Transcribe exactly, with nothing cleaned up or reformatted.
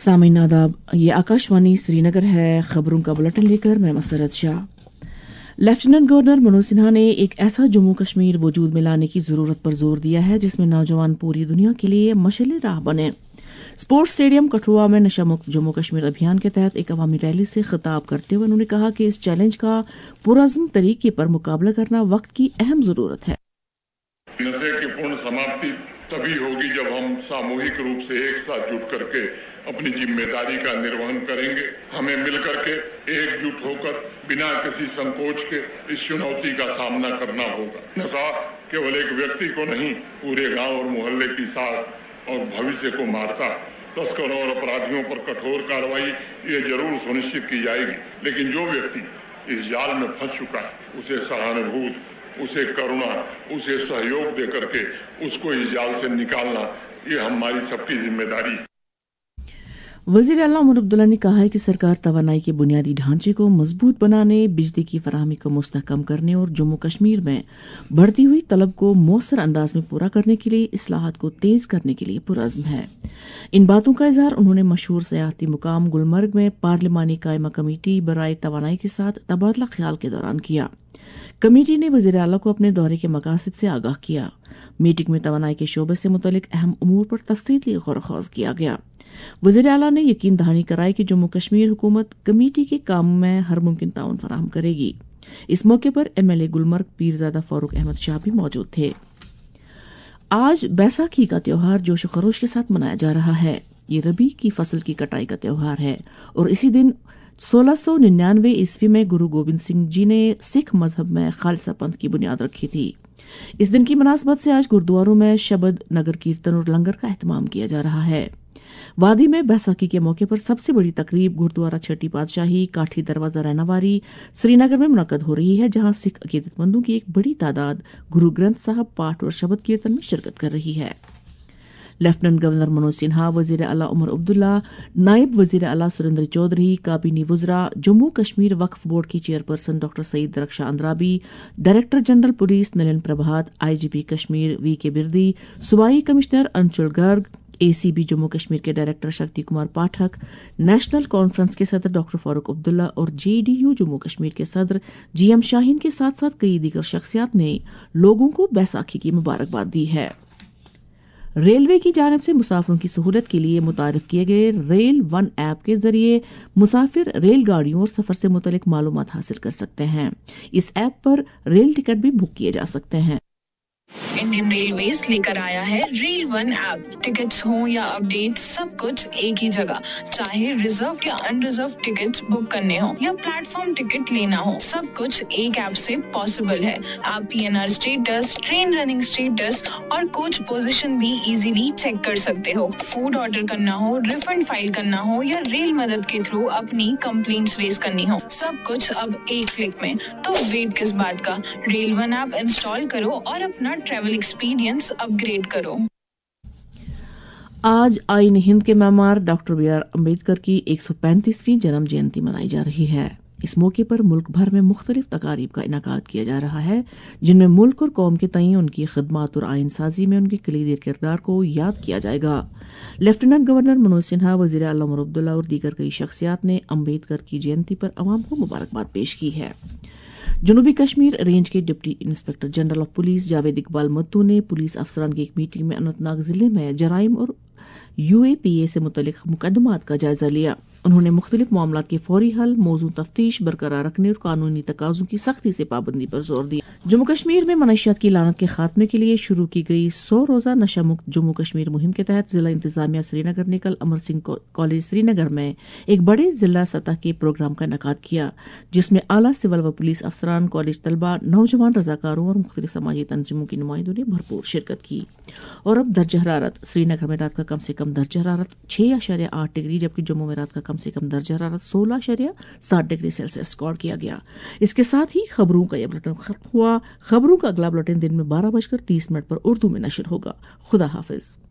सामीन आदाब, ये आकाशवाणी श्रीनगर है। खबरों का बुलेटिन लेकर मैं मसरत शाह। लेफ्टिनेंट गवर्नर मनोज सिन्हा ने एक ऐसा जम्मू कश्मीर वजूद में लाने की जरूरत पर जोर दिया है जिसमें नौजवान पूरी दुनिया के लिए मशाल राह बने। स्पोर्ट्स स्टेडियम कठुआ में नशा मुक्त जम्मू कश्मीर अभियान के तहत एक अवामी रैली से खिताब करते हुए उन्होंने कहा कि इस चैलेंज का पुरअज़्म तरीके पर मुकाबला करना वक्त की अहम जरूरत है। नशे की पूर्ण समाप्ति तभी होगी जब हम सामूहिक रूप से एक साथ जुट करके अपनी जिम्मेदारी का निर्वहन करेंगे। हमें मिलकर के एकजुट होकर बिना किसी संकोच के इस चुनौती का सामना करना होगा। नशा केवल एक व्यक्ति को नहीं, पूरे गांव और मोहल्ले की साख और भविष्य को मारता। तस्करों और अपराधियों पर कठोर कार्रवाई ये जरूर सुनिश्चित की जाएगी, लेकिन जो व्यक्ति इस जाल में फंस चुका है उसे सहानुभूति, उसे करुणा, उसे सहयोग दे करके उसको इस जाल से निकालना ये हमारी सबकी जिम्मेदारी है। वजीर आला उमर अब्दुल्ला ने कहा है कि सरकार तवानाई के बुनियादी ढांचे को मजबूत बनाने, बिजली की फराहमी को मुस्तहकम करने और जम्मू कश्मीर में बढ़ती हुई तलब को मौसर अंदाज में पूरा करने के लिए इस्लाहात को तेज करने के लिए पुरअज़्म है। इन बातों का इजहार उन्होंने मशहूर सयाहती मुकाम गुलमर्ग में पार्लिमानी कायमा कमेटी बराए तवानाई के साथ तबादला ख्याल के दौरान किया। कमेटी ने वजीर आला को अपने दौरे के मकासद से आगाह किया। मीटिंग में तवानाई के शोबे से मुतल्लिक अहम उमूर पर तफसीली गौर खौज किया गया। वजीर आला ने यकीन दहानी कराई कि जम्मू कश्मीर हुकूमत कमेटी के काम में हर मुमकिन ताउन फराहम करेगी। इस मौके पर M L A Gulmarg Peerzada Farooq Ahmad Shah भी मौजूद थे। आज बैसाखी का त्योहार जोश खरोश के साथ मनाया जा रहा है। ये रबी की फसल की कटाई का त्योहार है और इसी दिन सोलह सौ निन्यानवे ईस्वी में गुरु गोबिंद सिंह जी ने सिख मजहब में खालसा पंथ की बुनियाद रखी थी। इस दिन की मुनासबत से आज गुरुद्वारों में शबद, नगर कीर्तन और लंगर का एहतमाम किया जा रहा है। वादी में बैसाखी के मौके पर सबसे बड़ी तकरीब गुरुद्वारा छठी पातशाही काठी दरवाजा रैनावारी श्रीनगर में मुनक्कद हो रही है, जहां सिख अकीदतमंदों की एक बड़ी तादाद गुरु ग्रंथ साहब पाठ और शबद कीर्तन में शिरकत कर रही है। लेफ्टिनेंट गवर्नर मनोज सिन्हा, वजीर आला उमर अब्दुल्ला, नायब वजीर आला सुरेंद्र चौधरी, काबीनी वुज़रा, जम्मू कश्मीर वक्फ बोर्ड की chairperson doctor Syed Raksha Andrabi, director general police Nalin Prabhat, IGP Kashmir V K Birdi, सूबाई कमिश्नर अंशुल गर्ग, एसीबी जम्मू कश्मीर के director Shakti Kumar Pathak, national conference के सदर डॉक्टर फारूक अब्दुल्ला और जेडीयू जम्मू कश्मीर के सदर जीएम शाहीन के साथ साथ कई दीगर शख्सियात ने लोगों को बैसाखी की मुबारकबाद दी है। रेलवे की जानिब से मुसाफिरों की सहूलत के लिए मुतारिफ किए गए रेल वन ऐप के जरिए मुसाफिर रेलगाड़ियों और सफर से मुतल्लिक मालूमात हासिल कर सकते हैं। इस ऐप पर रेल टिकट भी बुक किए जा सकते हैं। इंडियन रेलवेज लेकर आया है रेल वन ऐप। टिकट्स हो या अपडेट, सब कुछ एक ही जगह। चाहे रिजर्व या अनरिजर्व टिकट्स बुक करने हो या प्लेटफॉर्म टिकट लेना हो, सब कुछ एक ऐप से पॉसिबल है। आप PNR status, train running status और कोच पोजीशन भी इजीली चेक कर सकते हो। फूड ऑर्डर करना हो, रिफंड फाइल करना हो या रेल मदद के थ्रू अपनी कंप्लेंट्स रेज करनी हो, सब कुछ अब एक क्लिक में। तो वेट किस बात का, रेल वन ऐप इंस्टॉल करो और अपना ट्रैवल एक्सपीरियंस अपग्रेड करो। आज आईन हिंद के मेमार डॉक्टर बी आर अम्बेडकर की एक सौ पैंतीसवीं जन्म जयंती मनाई जा रही है। इस मौके पर मुल्क भर में मुख्तलिफ तकारीब का इनाकाद किया जा रहा है, जिनमें मुल्क और कौम के तईं उनकी खिदमत और आइन साजी में उनके कलीदी किरदार को याद किया जाएगा। लेफ्टिनेंट गवर्नर मनोज सिन्हा, वजीर आला उमर अब्दुल्ला और दीगर कई शख्सियात ने अम्बेडकर की जयंती पर अवाम को मुबारकबाद पेश की है। जनूबी कश्मीर रेंज के deputy inspector general of police Javed Iqbal Mattu ने पुलिस अफसरान की एक मीटिंग में अनंतनाग जिले में जराइम और यूएपीए से मुतल्लिक मुकदमात का जायजा लिया। उन्होंने मुख्तलिफ मामलात के फौरी हल, मौजूद तफ्तीश बरकरार रखने और कानूनी तकाज़ों की सख्ती से पाबंदी पर जोर दिया। जम्मू कश्मीर में मनशियात की लानत के खात्मे के लिए शुरू की गई सौ रोजा नशा मुक्त जम्मू कश्मीर मुहिम के तहत जिला इंतजामिया श्रीनगर ने कल अमर सिंह कॉलेज श्रीनगर में एक बड़े जिला सतह के प्रोग्राम का इनेकाद किया, जिसमें आला सिविल व पुलिस अफसरान, कॉलेज तलबा, नौजवान रजाकारों और मुख्तलिफ समाजी तंजीमों की नुमाइंदों ने भरपूर शिरकत की। और अब दर्ज हरारत श्रीनगर में रात का कम से कम दर्ज हरारत छह अशारिया आठ डिग्री जबकि जम्मू में रात का कम से कम दर्ज हरारत सोलह अशारिया सात डिग्री सेल्सियस रिकॉर्ड किया गया। इसके साथ ही खबरों का यह बुलेटिन खत्म हुआ। खबरों का अगला बुलेटिन दिन में बारह बजकर तीस मिनट पर उर्दू में नशर होगा। खुदा हाफिज।